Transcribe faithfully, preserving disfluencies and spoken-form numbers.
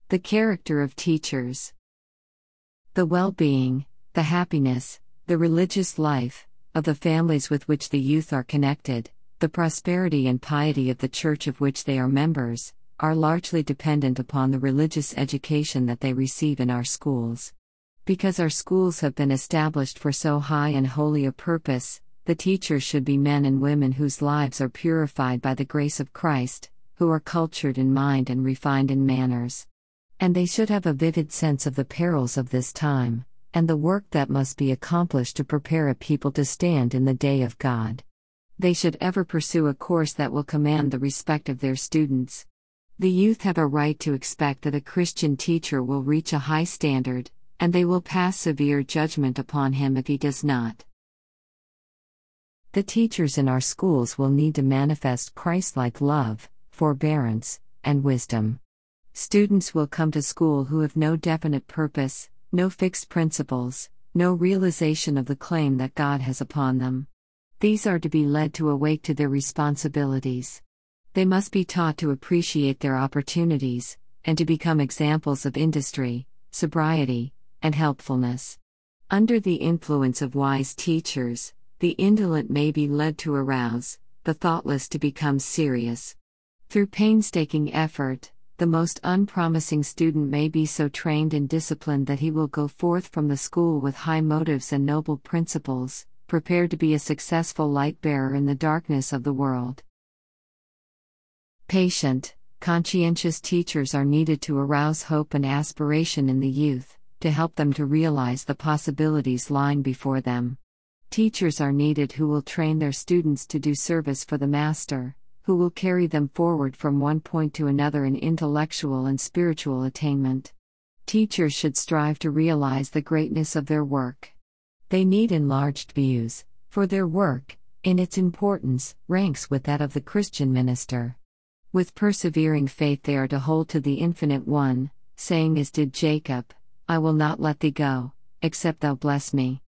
The character of teachers. The well-being, the happiness, the religious life, of the families with which the youth are connected, the prosperity and piety of the church of which they are members, are largely dependent upon the religious education that they receive in our schools. Because our schools have been established for so high and holy a purpose, the teachers should be men and women whose lives are purified by the grace of Christ, who are cultured in mind and refined in manners. And they should have a vivid sense of the perils of this time, and the work that must be accomplished to prepare a people to stand in the day of God. They should ever pursue a course that will command the respect of their students. The youth have a right to expect that a Christian teacher will reach a high standard, and they will pass severe judgment upon him if he does not. The teachers in our schools will need to manifest Christ-like love, forbearance, and wisdom. Students will come to school who have no definite purpose, no fixed principles, no realization of the claim that God has upon them. These are to be led to awake to their responsibilities. They must be taught to appreciate their opportunities, and to become examples of industry, sobriety, and helpfulness. Under the influence of wise teachers, the indolent may be led to arouse, the thoughtless to become serious. Through painstaking effort, the most unpromising student may be so trained and disciplined that he will go forth from the school with high motives and noble principles, prepared to be a successful light-bearer in the darkness of the world. Patient, conscientious teachers are needed to arouse hope and aspiration in the youth, to help them to realize the possibilities lying before them. Teachers are needed who will train their students to do service for the Master, who will carry them forward from one point to another in intellectual and spiritual attainment. Teachers should strive to realize the greatness of their work. They need enlarged views, for their work, in its importance, ranks with that of the Christian minister. With persevering faith they are to hold to the Infinite One, saying as did Jacob, "I will not let thee go, except thou bless me."